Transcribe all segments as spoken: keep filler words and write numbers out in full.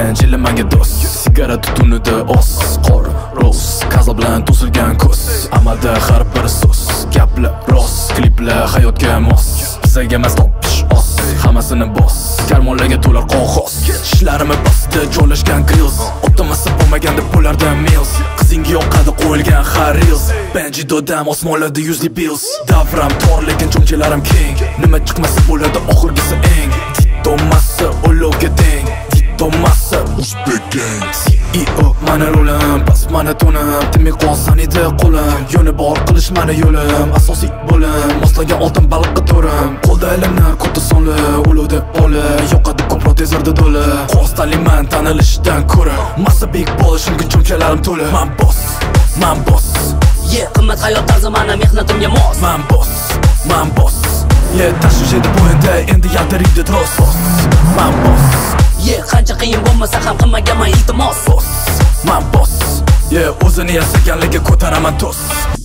Besh yil menga do'st, sigara tutunida os, qor, roz, kaza bilan to'silgan ko'z. Amalda har bir so'z, gaplar rost, kliplar hayotga mos. Bizaga emas topish os, hammasini bos. Karmonlarga to'lar qog'oz, ishlarimni bosdi joylashgan grills. Optimasi bo'lmaganda bo'lardi meals. Qizingga yoqadi qo'yilgan har reels. Benji dodam osmonlarda yuzli bills. Davram tor lekin cho'mchalarim keng. Nima chiqmasa bo'ladi oxirgisi eng. Tomasa ulovga teng. Tomasa Uzbek gang C E O mana rolim, pas mana to'nim. Timi qolsan edi qo'lim. Yo'ni bor qilish mana yo'lim. Asosiy bo'lim, moslagan oltin baliqqa to'rim. Qo'lda ilmlar ko'ta sonli, ulug'da oli. Yoqadi ko'proq tezarda do'li. Qostaliman tanilishdan ko'ra. Massa big bo'lish uchun cho'mchalarim to'la. Man boss, man boss. Yeah, qimmat hayot tarzi mana mehnatimga mos. Man boss, man boss. Yeah, tashvish edi bo'yinda, endi yaltiraydi tros. Man boss. Yeah, qancha qiyin bo'lmasa ham qilmagaman iltimos. Boss, man boss. Yeah, o'zini yasaganlarga ko'taraman to's.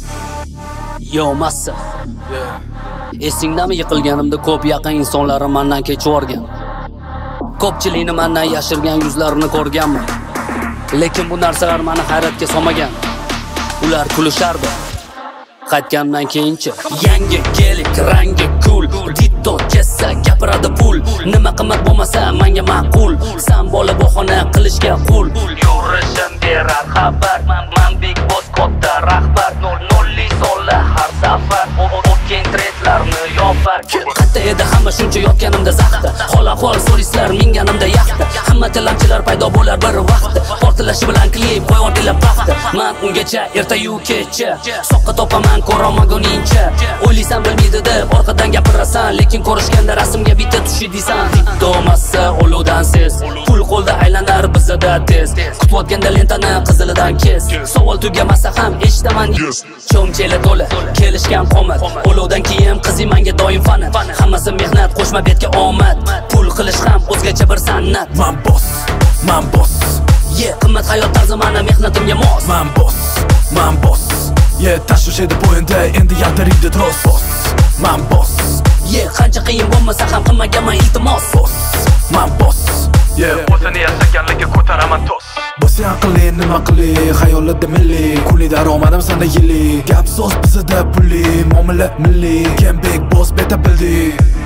Yo massa. Yeah. Esingdami yiqilganimda ko'p yaqin insonlarim mendan kechib o'rgan. Ko'pchilikni mendan yashirgan yuzlarini ko'rganman. Lekin bu narsalar meni hayratga solmagan. Ular kulishardi. Qaytgandan keyinchi yangi kelik, rangi cool. Ditto kessa gapiradi pul. Nima qimmat bo'lmasa menga ma'qul. San bola bahona qilishga qul. Yurishim berar xabar. Men big boss katta rahbar. nol nolli sola har safar. O'tgan trendlarni yopar. Qatta edi hamma shuncha yotganimda zaxta. Xola xol solistlar minganimda yaxta. Hamma tilamchilar paydo bo'lar bir vaqtda. Portlashi bilan klip qo'yardilar paxta. Men ungacha ertayu kechcha soqqa topaman ko'ramaguningcha. O'ylaysan bilmaydi deb orqadan gapirasan, lekin ko'rishganda rasmga bitta tushi deysan. Tomasa oluvdan ses, pul qo'lda aylanar bizada tez. Kutayotganda lentani qizilidan kes. Savol tugamasa ham eshitaman. Cho'mchela to'la, kelishgan qomat. Oluvdan keyin qizi menga doim fana. Hammasi mehnat, qo'shma betga omad. Pul qilish ham o'zgacha bir san'at. Man boss, man boss. Yeah, qimmat hayot tarzi mana mehnatimga mos. Man boss, man boss. Yeah, tashvish edi bo'yinda, endi yaltiraydi tros. Boss, man boss. Yeah, qancha qiyin bo'lmasa ham qilmagaman iltimos. Boss, man boss. Yeah, o'zini yasaganlarga ko'taraman to's. Boss aqli nima qili, xayolida milliy. Kunli daromadim sanda yilli. Gap so'z bizda pulli, muomala milliy. Kim big boss beta bildi.